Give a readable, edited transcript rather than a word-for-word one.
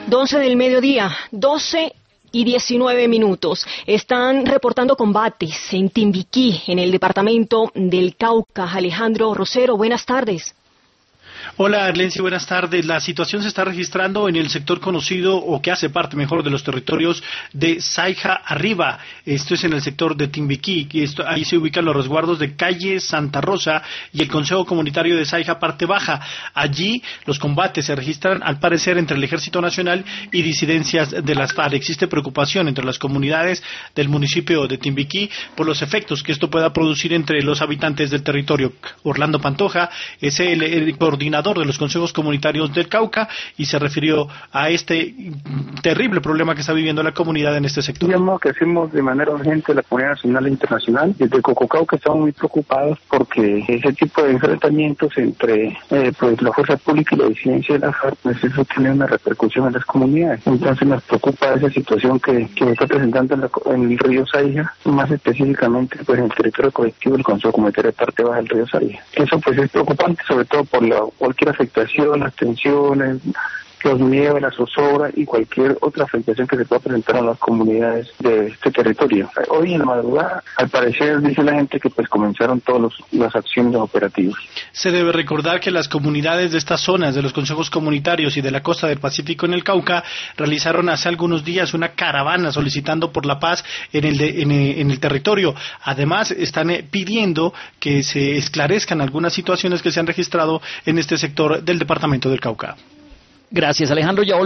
12 del mediodía, 12:19. Están reportando combates en Timbiquí, en el departamento del Cauca. Alejandro Rosero, buenas tardes. Hola, Arlency, buenas tardes. La situación se está registrando en el sector conocido, o que hace parte mejor, de los territorios de Saija Arriba. Esto es en el sector de Timbiquí. Ahí se ubican los resguardos de calle Santa Rosa y el Consejo Comunitario de Saija Parte Baja. Allí los combates se registran, al parecer, entre el Ejército Nacional y disidencias de las FARC. Existe preocupación entre las comunidades del municipio de Timbiquí por los efectos que esto pueda producir entre los habitantes del territorio. Orlando Pantoja es el coordinador de los consejos comunitarios del Cauca y se refirió a este terrible problema que está viviendo la comunidad en este sector. Digamos que hacemos de manera urgente la comunidad nacional e internacional. Desde Cococauca estamos muy preocupados porque ese tipo de enfrentamientos entre pues la fuerza pública y la disidencia de la FARC, pues eso tiene una repercusión en las comunidades. Entonces nos preocupa esa situación que se está presentando en el río Saija, más específicamente pues en el territorio colectivo del Consejo Comunitario de Parte Baja del río Saija. Eso pues es preocupante, sobre todo por cualquier afectación, las tensiones, los miedos, la zozobra y cualquier otra afectación que se pueda presentar a las comunidades de este territorio. Hoy en la madrugada, al parecer, dice la gente que pues comenzaron todas las acciones operativas. Se debe recordar que las comunidades de estas zonas, de los consejos comunitarios y de la costa del Pacífico en el Cauca, realizaron hace algunos días una caravana solicitando por la paz en el territorio. Además, están pidiendo que se esclarezcan algunas situaciones que se han registrado en este sector del departamento del Cauca. Gracias, Alejandro. Ya